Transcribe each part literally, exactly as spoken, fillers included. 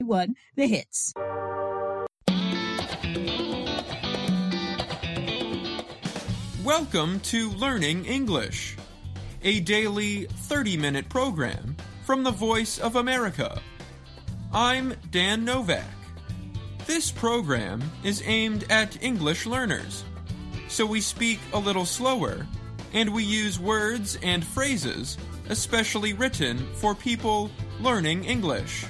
One, the hits. Welcome to Learning English, a daily thirty-minute program from the Voice of America. I'm Dan Novak. This program is aimed at English learners, so we speak a little slower, and we use words and phrases especially written for people learning English.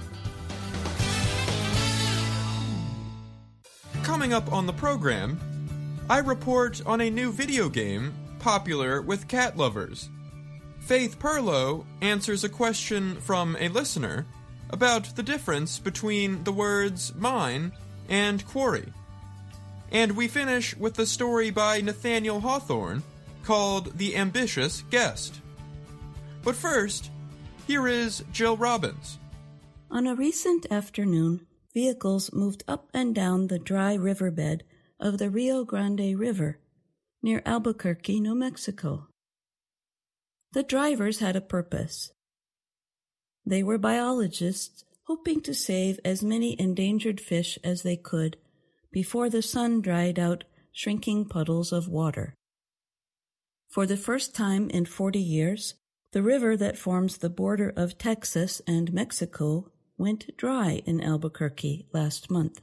Coming up on the program, I report on a new video game popular with cat lovers. Faith Perlow answers a question from a listener about the difference between the words mine and quarry. And we finish with the story by Nathaniel Hawthorne called The Ambitious Guest. But first, here is Jill Robbins. On a recent afternoon, vehicles moved up and down the dry riverbed of the Rio Grande River near Albuquerque, New Mexico. The drivers had a purpose. They were biologists hoping to save as many endangered fish as they could before the sun dried out shrinking puddles of water. For the first time in forty years, the river that forms the border of Texas and Mexico went dry in Albuquerque last month.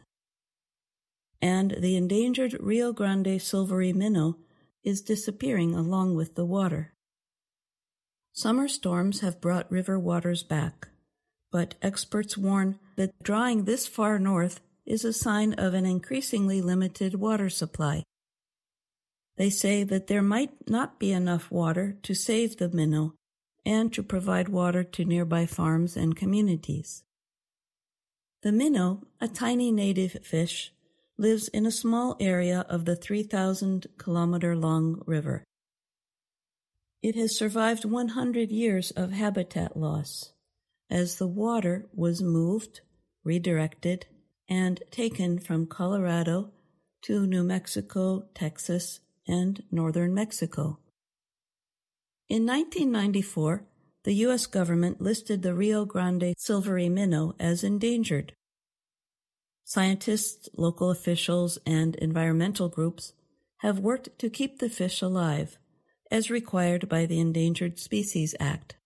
And the endangered Rio Grande silvery minnow is disappearing along with the water. Summer storms have brought river waters back, but experts warn that drawing this far north is a sign of an increasingly limited water supply. They say that there might not be enough water to save the minnow and to provide water to nearby farms and communities. The minnow, a tiny native fish, lives in a small area of the three thousand kilometer long river. It has survived one hundred years of habitat loss, as the water was moved, redirected, and taken from Colorado to New Mexico, Texas, and northern Mexico. In nineteen ninety-four, the U S government listed the Rio Grande silvery minnow as endangered. Scientists, local officials, and environmental groups have worked to keep the fish alive, as required by the Endangered Species Act.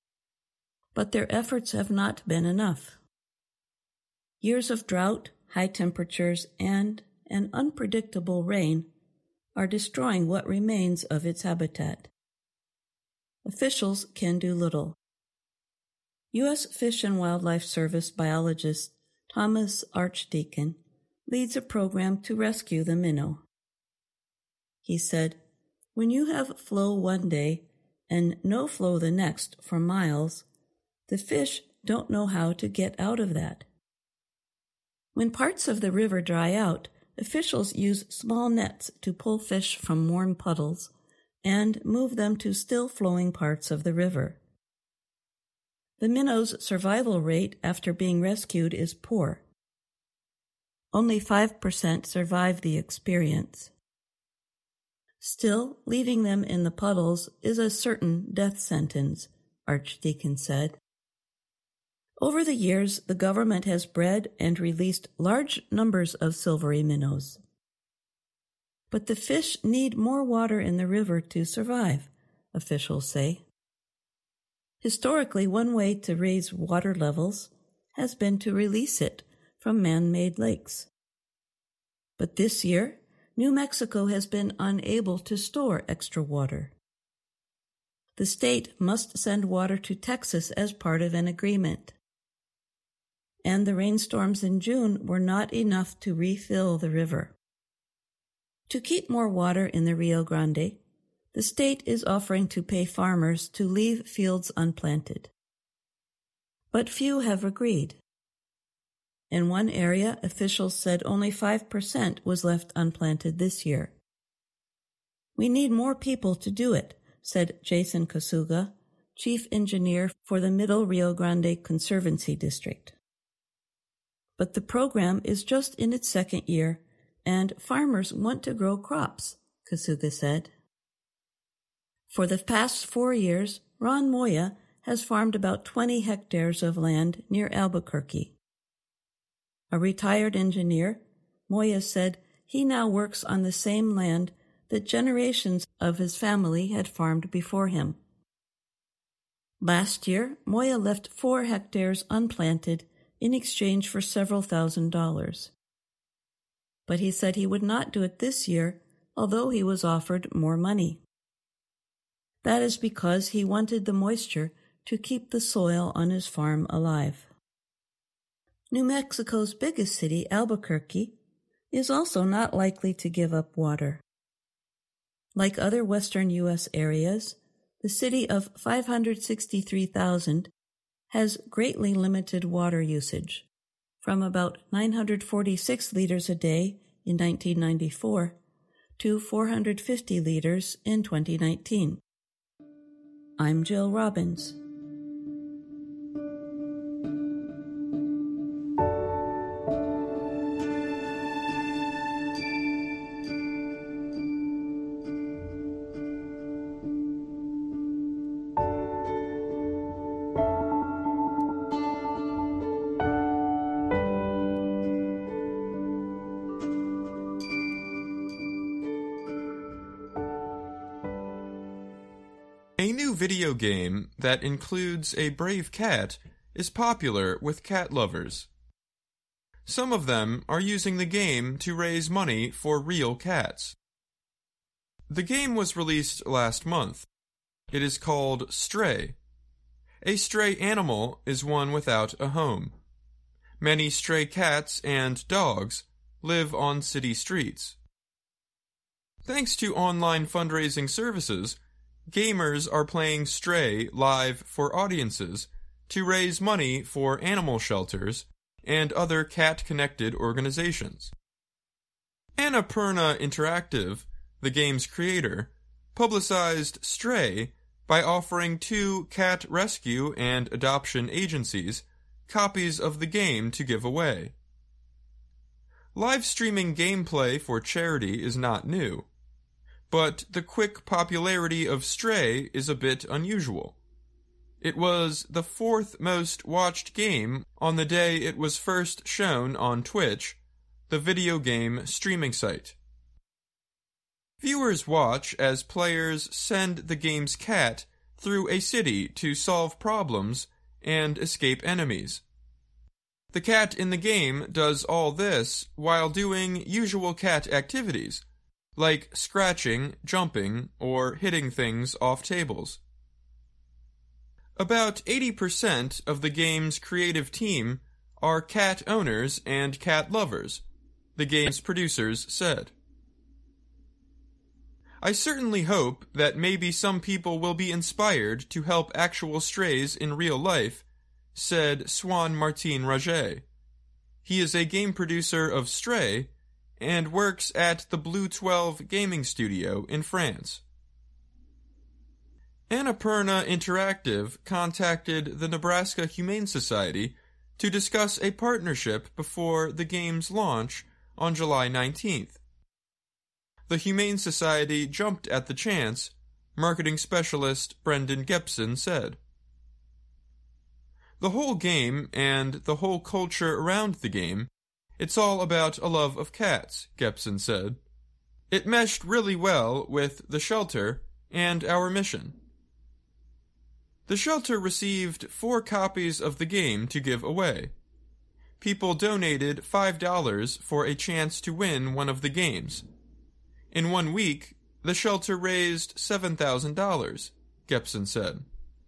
But their efforts have not been enough. Years of drought, high temperatures, and an unpredictable rain are destroying what remains of its habitat. Officials can do little. U S Fish and Wildlife Service biologist Thomas Archdeacon leads a program to rescue the minnow. He said, "When you have flow one day and no flow the next for miles, the fish don't know how to get out of that. When parts of the river dry out, officials use small nets to pull fish from warm puddles and move them to still-flowing parts of the river. The minnow's survival rate after being rescued is poor. Only five percent survive the experience. Still, leaving them in the puddles is a certain death sentence," Archdeacon said. Over the years, the government has bred and released large numbers of silvery minnows. But the fish need more water in the river to survive, officials say. Historically, one way to raise water levels has been to release it from man-made lakes. But this year, New Mexico has been unable to store extra water. The state must send water to Texas as part of an agreement. And the rainstorms in June were not enough to refill the river. To keep more water in the Rio Grande, the state is offering to pay farmers to leave fields unplanted. But few have agreed. In one area, officials said only five percent was left unplanted this year. "We need more people to do it," said Jason Kasuga, chief engineer for the Middle Rio Grande Conservancy District. But the program is just in its second year, and farmers want to grow crops, Kasuga said. For the past four years, Ron Moya has farmed about twenty hectares of land near Albuquerque. A retired engineer, Moya said he now works on the same land that generations of his family had farmed before him. Last year, Moya left four hectares unplanted in exchange for several thousand dollars. But he said he would not do it this year, although he was offered more money. That is because he wanted the moisture to keep the soil on his farm alive. New Mexico's biggest city, Albuquerque, is also not likely to give up water. Like other western U S areas, the city of five hundred sixty-three thousand has greatly limited water usage, from about nine hundred forty-six liters a day in nineteen ninety-four to four hundred fifty liters in twenty nineteen. I'm Jill Robbins. A new video game that includes a brave cat is popular with cat lovers. Some of them are using the game to raise money for real cats. The game was released last month. It is called Stray. A stray animal is one without a home. Many stray cats and dogs live on city streets. Thanks to online fundraising services, gamers are playing Stray live for audiences to raise money for animal shelters and other cat-connected organizations. Annapurna Interactive, the game's creator, publicized Stray by offering two cat rescue and adoption agencies copies of the game to give away. Live streaming gameplay for charity is not new, but the quick popularity of Stray is a bit unusual. It was the fourth most watched game on the day it was first shown on Twitch, the video game streaming site. Viewers watch as players send the game's cat through a city to solve problems and escape enemies. The cat in the game does all this while doing usual cat activities, like scratching, jumping, or hitting things off tables. About eighty percent of the game's creative team are cat owners and cat lovers, the game's producers said. I certainly hope that maybe some people will be inspired to help actual strays in real life, said Swan Martin Raget. He is a game producer of Stray and works at the Blue twelve gaming studio in France. Annapurna Interactive contacted the Nebraska Humane Society to discuss a partnership before the game's launch on July nineteenth. The Humane Society jumped at the chance, marketing specialist Brendan Gepson said. The whole game and the whole culture around the game, it's all about a love of cats, Gepson said. It meshed really well with the shelter and our mission. The shelter received four copies of the game to give away. People donated five dollars for a chance to win one of the games. In one week, the shelter raised seven thousand dollars, Gepson said.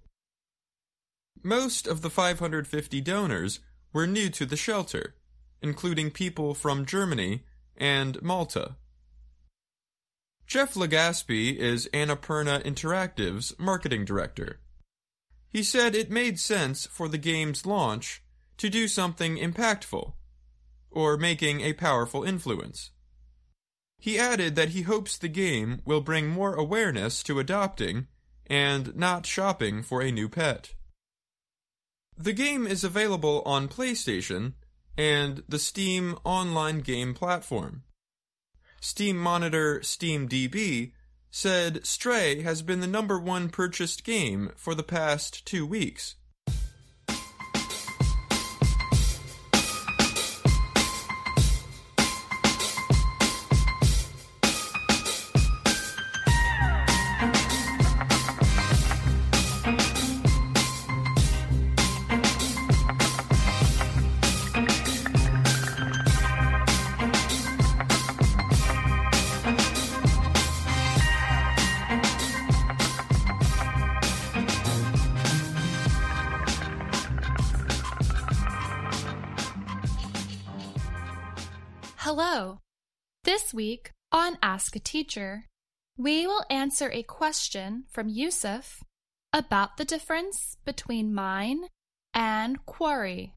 Most of the five hundred fifty donors were new to the shelter, including people from Germany and Malta. Jeff Legaspi is Annapurna Interactive's marketing director. He said it made sense for the game's launch to do something impactful, or making a powerful influence. He added that he hopes the game will bring more awareness to adopting and not shopping for a new pet. The game is available on PlayStation and the Steam online game platform. Steam monitor SteamDB said Stray has been the number one purchased game for the past two weeks. Hello. This week on Ask a Teacher, we will answer a question from Yusuf about the difference between mine and quarry.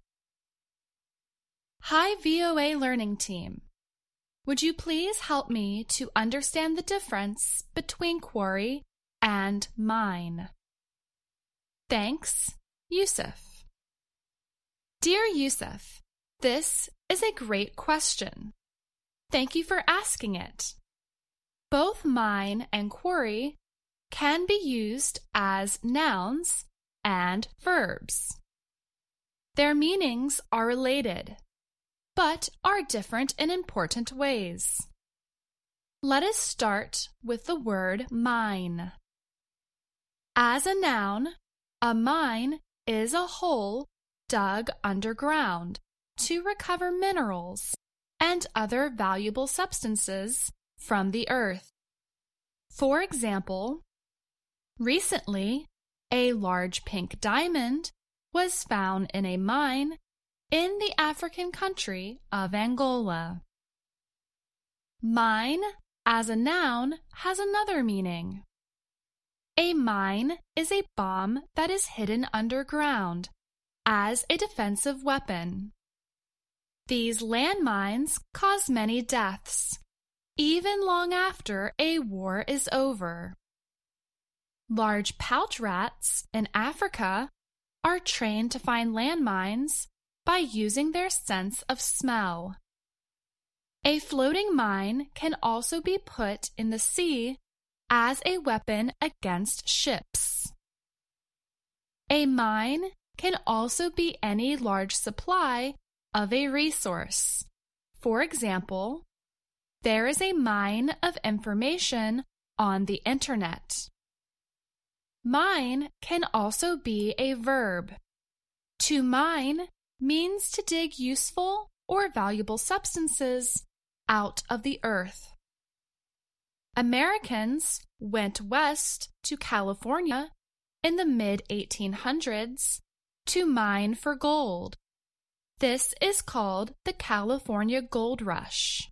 Hi V O A Learning Team. Would you please help me to understand the difference between quarry and mine? Thanks, Yusuf. Dear Yusuf, this is a great question. Thank you for asking it. Both mine and quarry can be used as nouns and verbs. Their meanings are related, but are different in important ways. Let us start with the word mine. As a noun, a mine is a hole dug underground to recover minerals and other valuable substances from the earth. For example, recently, a large pink diamond was found in a mine in the African country of Angola. Mine, as a noun, has another meaning. A mine is a bomb that is hidden underground as a defensive weapon. These landmines cause many deaths, even long after a war is over. Large pouch rats in Africa are trained to find landmines by using their sense of smell. A floating mine can also be put in the sea as a weapon against ships. A mine can also be any large supply of a resource. For example, there is a mine of information on the internet. Mine can also be a verb. To mine means to dig useful or valuable substances out of the earth. Americans went west to California in the mid eighteen hundreds to mine for gold. This is called the California Gold Rush.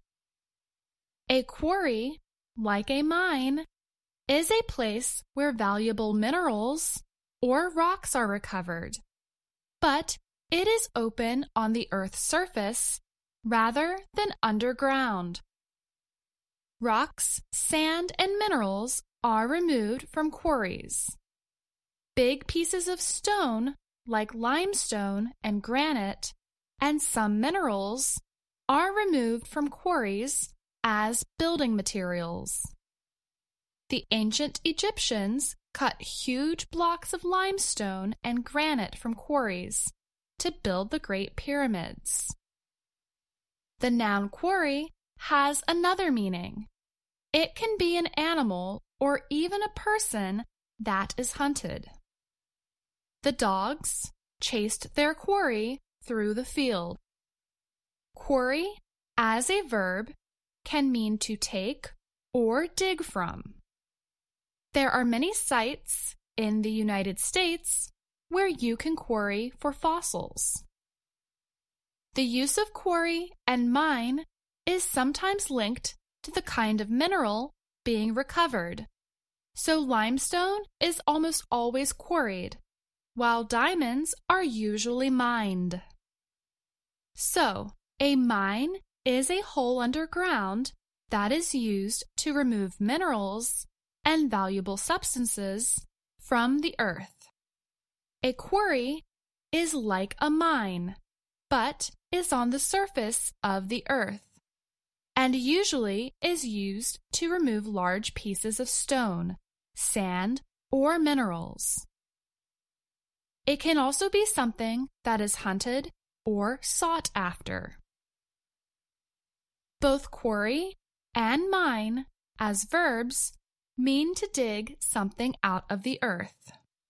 A quarry, like a mine, is a place where valuable minerals or rocks are recovered, but it is open on the Earth's surface rather than underground. Rocks, sand, and minerals are removed from quarries. Big pieces of stone, like limestone and granite, and some minerals, are removed from quarries as building materials. The ancient Egyptians cut huge blocks of limestone and granite from quarries to build the Great Pyramids. The noun quarry has another meaning. It can be an animal or even a person that is hunted. The dogs chased their quarry through the field. Quarry, as a verb, can mean to take or dig from. There are many sites in the United States where you can quarry for fossils. The use of quarry and mine is sometimes linked to the kind of mineral being recovered. So limestone is almost always quarried, while diamonds are usually mined. So, a mine is a hole underground that is used to remove minerals and valuable substances from the earth. A quarry is like a mine, but is on the surface of the earth, and usually is used to remove large pieces of stone, sand, or minerals. It can also be something that is hunted or sought after. Both quarry and mine, as verbs, mean to dig something out of the earth.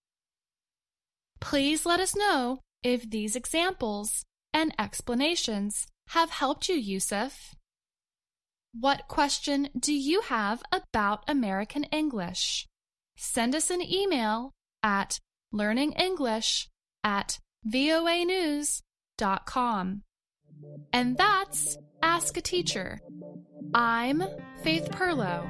Please let us know if these examples and explanations have helped you, Yusuf. What question do you have about American English? Send us an email at learningenglish at voa news dot com. And that's Ask a Teacher. I'm Faith Perlow.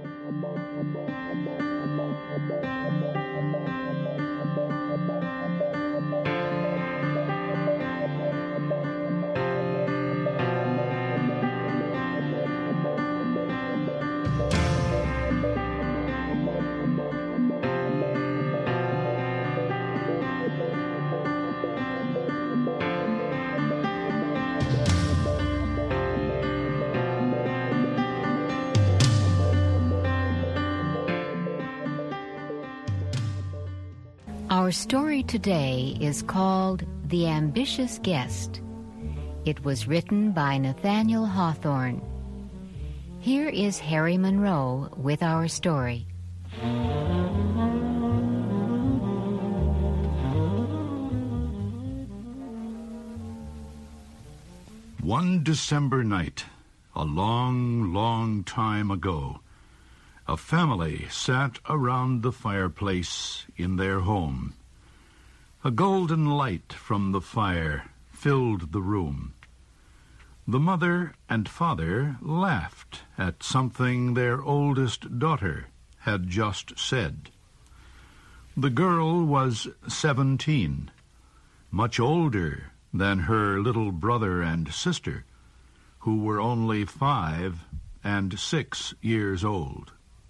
Our story today is called The Ambitious Guest. It was written by Nathaniel Hawthorne. Here is Harry Monroe with our story. One December night, a long, long time ago, a family sat around the fireplace in their home. A golden light from the fire filled the room. The mother and father laughed at something their oldest daughter had just said. The girl was seventeen, much older than her little brother and sister, who were only five and six years old.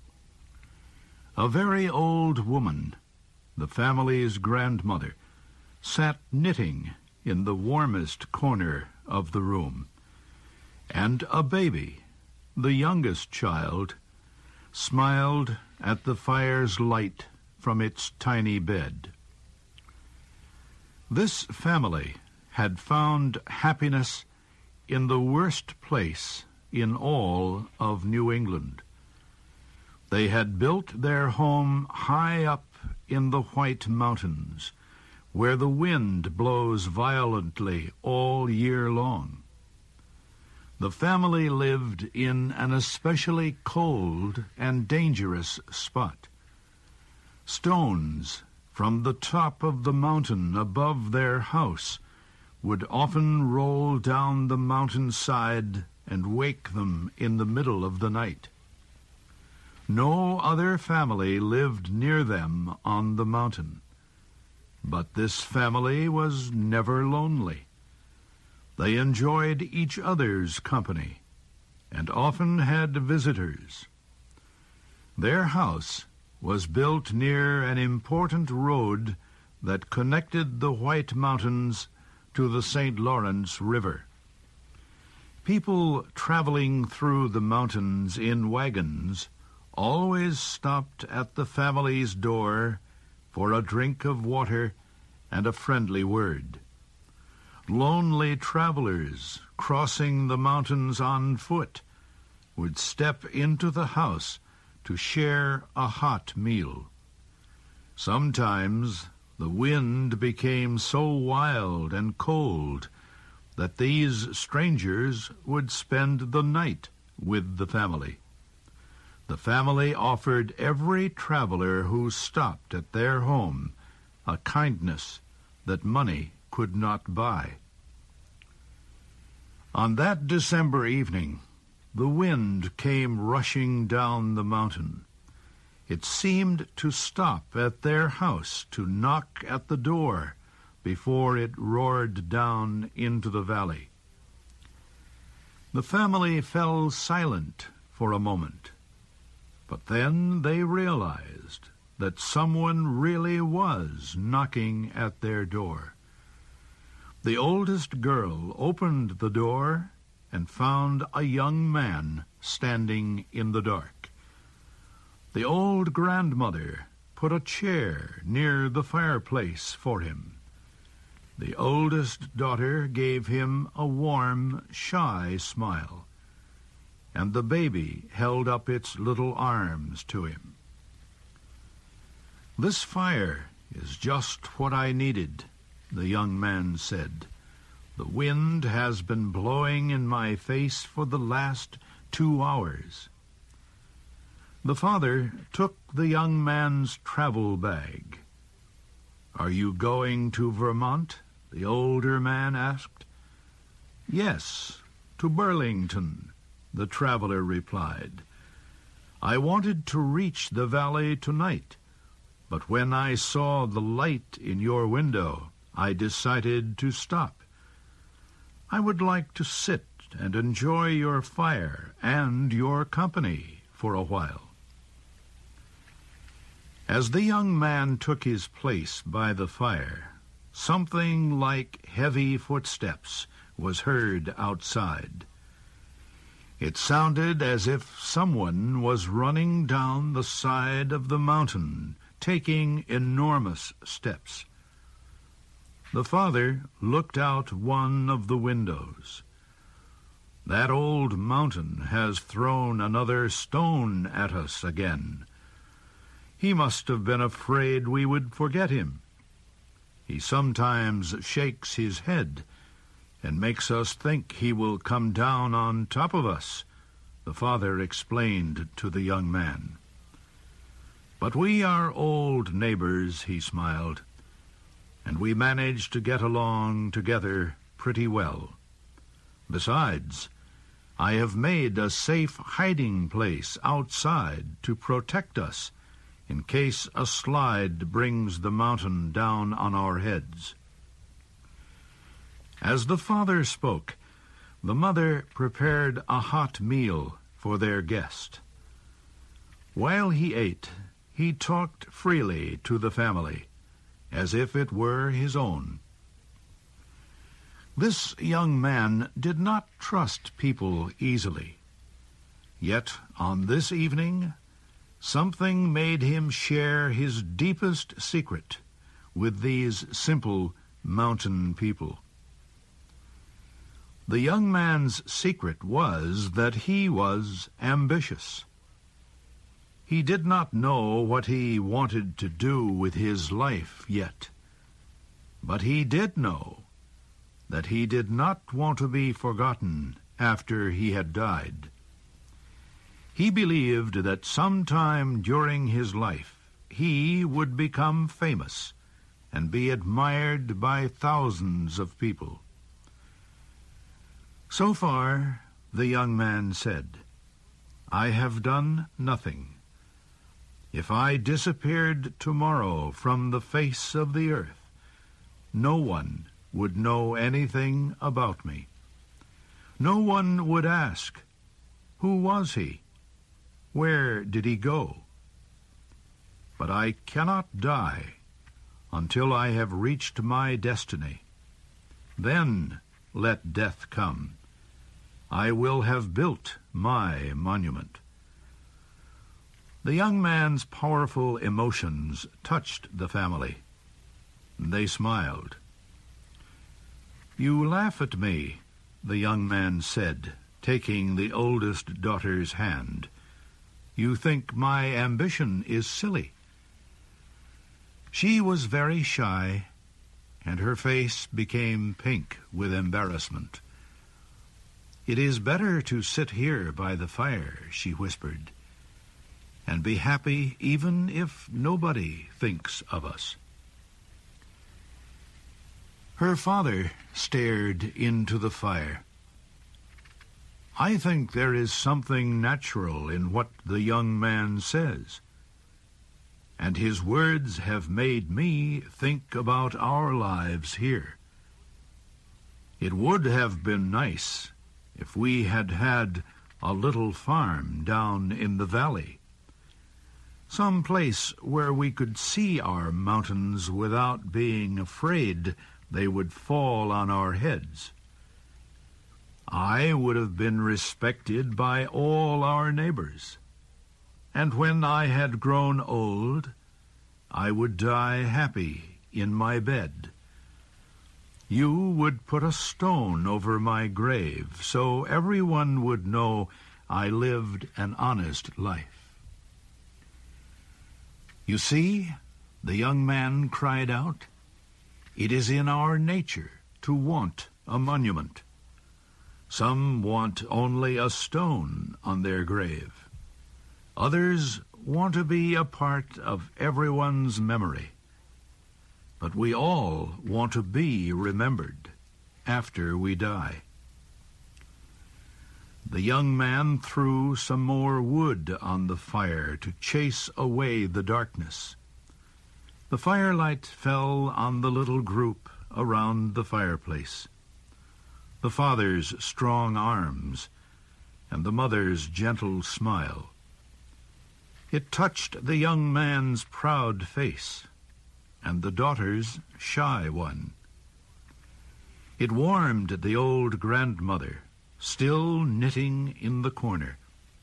A very old woman, the family's grandmother, sat knitting in the warmest corner of the room, and a baby, the youngest child, smiled at the fire's light from its tiny bed. This family had found happiness in the worst place in all of New England. They had built their home high up in the White Mountains, where the wind blows violently all year long. The family lived in an especially cold and dangerous spot. Stones from the top of the mountain above their house would often roll down the mountainside and wake them in the middle of the night. No other family lived near them on the mountain, but this family was never lonely. They enjoyed each other's company and often had visitors. Their house was built near an important road that connected the White Mountains to the Saint Lawrence River. People traveling through the mountains in wagons always stopped at the family's door for a drink of water and a friendly word. Lonely travelers crossing the mountains on foot would step into the house to share a hot meal. Sometimes the wind became so wild and cold that these strangers would spend the night with the family. The family offered every traveler who stopped at their home a kindness that money could not buy. On that December evening, the wind came rushing down the mountain. It seemed to stop at their house to knock at the door before it roared down into the valley. The family fell silent for a moment. But then they realized that someone really was knocking at their door. The oldest girl opened the door and found a young man standing in the dark. The old grandmother put a chair near the fireplace for him. The oldest daughter gave him a warm, shy smile, and the baby held up its little arms to him. "This fire is just what I needed," the young man said. "The wind has been blowing in my face for the last two hours." The father took the young man's travel bag. "Are you going to Vermont?" the older man asked. Yes, to Burlington, the traveler replied. I wanted to reach the valley tonight, but when I saw the light in your window, I decided to stop. I would like to sit and enjoy your fire and your company for a while. As the young man took his place by the fire, something like heavy footsteps was heard outside. It sounded as if someone was running down the side of the mountain, taking enormous steps. The father looked out one of the windows. That old mountain has thrown another stone at us again. He must have been afraid we would forget him. He sometimes shakes his head and makes us think he will come down on top of us, the father explained to the young man. But we are old neighbors, he smiled, and we manage to get along together pretty well. Besides, I have made a safe hiding place outside to protect us in case a slide brings the mountain down on our heads. As the father spoke, the mother prepared a hot meal for their guest. While he ate, he talked freely to the family, as if it were his own. This young man did not trust people easily. Yet on this evening, something made him share his deepest secret with these simple mountain people. The young man's secret was that he was ambitious. He did not know what he wanted to do with his life yet, but he did know that he did not want to be forgotten after he had died. He believed that sometime during his life he would become famous and be admired by thousands of people. So far, the young man said, I have done nothing. If I disappeared tomorrow from the face of the earth, no one would know anything about me. No one would ask, who was he? Where did he go? But I cannot die until I have reached my destiny. Then let death come. I will have built my monument. The young man's powerful emotions touched the family. They smiled. You laugh at me, the young man said, taking the oldest daughter's hand. You think my ambition is silly. She was very shy, and her face became pink with embarrassment. It is better to sit here by the fire, she whispered, and be happy even if nobody thinks of us. Her father stared into the fire. I think there is something natural in what the young man says, and his words have made me think about our lives here. It would have been nice if we had had a little farm down in the valley, some place where we could see our mountains without being afraid they would fall on our heads. I would have been respected by all our neighbors, and when I had grown old, I would die happy in my bed. You would put a stone over my grave, so everyone would know I lived an honest life. You see, the young man cried out, it is in our nature to want a monument. Some want only a stone on their grave. Others want to be a part of everyone's memory. But we all want to be remembered after we die. the young man threw some more wood on the fire to chase away the darkness. The firelight fell on the little group around the fireplace. The father's strong arms and the mother's gentle smile. It touched the young man's proud face and the daughter's shy one. It warmed the old grandmother, still knitting in the corner.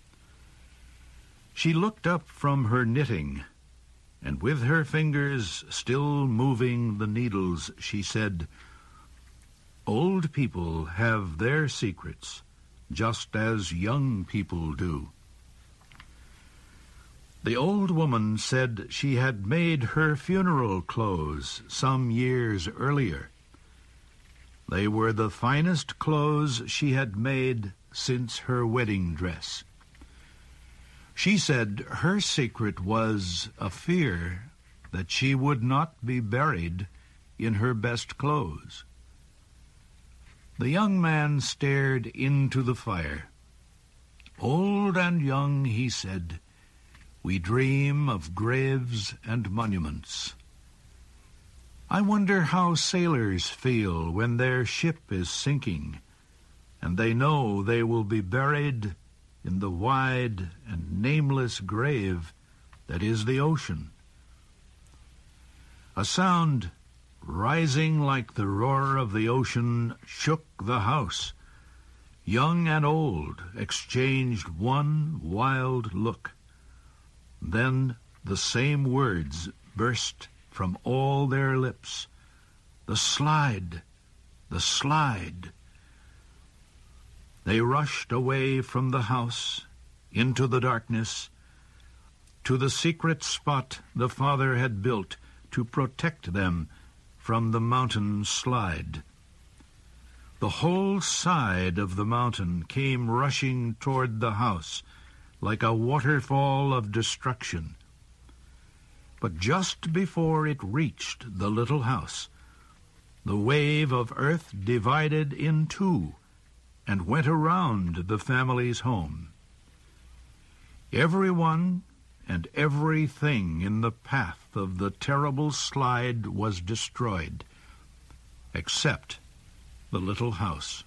She looked up from her knitting, and with her fingers still moving the needles, she said, "Old people have their secrets, just as young people do." The old woman said she had made her funeral clothes some years earlier. They were the finest clothes she had made since her wedding dress. She said her secret was a fear that she would not be buried in her best clothes. The young man stared into the fire. "Old and young," he said, "we dream of graves and monuments. I wonder how sailors feel when their ship is sinking and they know they will be buried in the wide and nameless grave that is the ocean." A sound rising like the roar of the ocean shook the house. Young and old exchanged one wild look. Then the same words burst from all their lips. "The slide! The slide!" They rushed away from the house, into the darkness, to the secret spot the father had built to protect them from the mountain slide. The whole side of the mountain came rushing toward the house like a waterfall of destruction. But just before it reached the little house, the wave of earth divided in two and went around the family's home. Everyone and everything in the path of the terrible slide was destroyed, except the little house.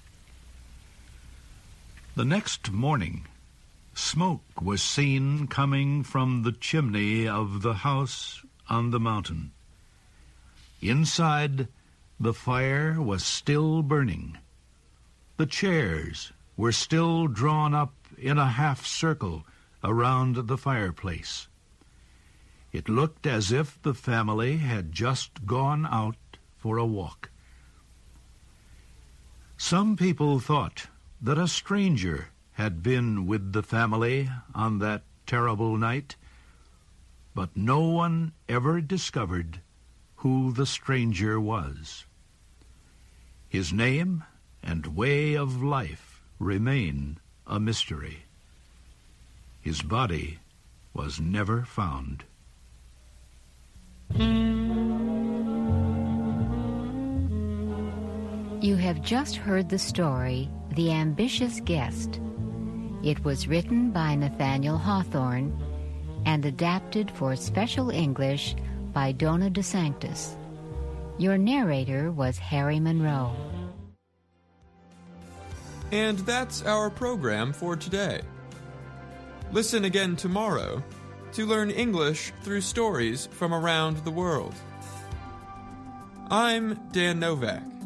The next morning, smoke was seen coming from the chimney of the house on the mountain. Inside, the fire was still burning. The chairs were still drawn up in a half circle around the fireplace. It looked as if the family had just gone out for a walk. Some people thought that a stranger had been with the family on that terrible night, but no one ever discovered who the stranger was. His name and way of life remain a mystery. His body was never found. You have just heard the story, The Ambitious Guest. It was written by Nathaniel Hawthorne and adapted for special English by Donna DeSanctis. Your narrator was Harry Monroe. And that's our program for today. Listen again tomorrow to learn English through stories from around the world. I'm Dan Novak.